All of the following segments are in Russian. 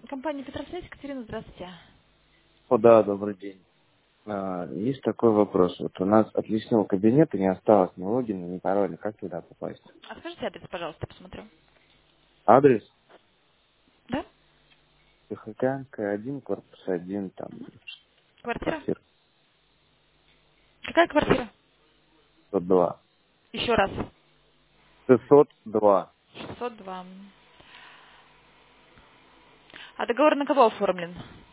Компания Петросвязь, Екатерина, здравствуйте. О, да, добрый день. Есть такой вопрос. Вот у нас от личного кабинета не осталось ни логина, ни пароля. Как туда попасть? А скажите адрес, пожалуйста, посмотрю. Адрес? Да? Тихоокеанская, 1, корпус 1, там, Квартира? квартира Какая квартира? 602. Еще раз. 602. 602. А договор на кого оформлен?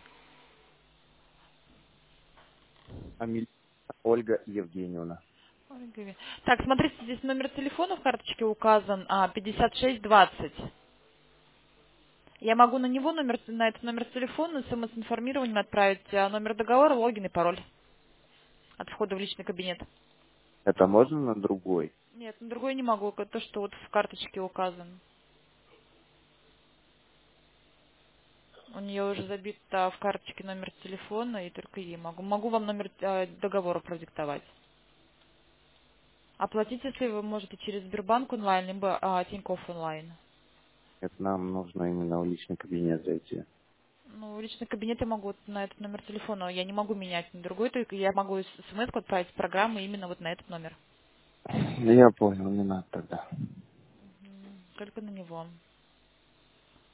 Амелия Ольга Евгеньевна. Ой, Так, смотрите, здесь номер телефона в карточке указан 5620. Я могу на него на этот номер телефона смс-информированием отправить номер договора, логин и пароль от входа в личный кабинет. Это можно на другой? Нет, на другой не могу, то, что вот в карточке указан. У нее уже забит в карточке номер телефона, и только ей могу. Могу вам номер договора продиктовать. Оплатить, если вы можете через Сбербанк онлайн, либо Тинькофф онлайн. Это нам нужно именно в личный кабинет зайти. Ну, в личный кабинет я могу вот на этот номер телефона. Я не могу менять на другой, только я могу смс отправить с программы именно вот на этот номер. Я понял, не надо тогда. Только на него.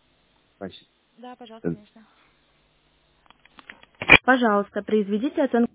Спасибо. Да, пожалуйста, конечно. Пожалуйста, произведите оценку.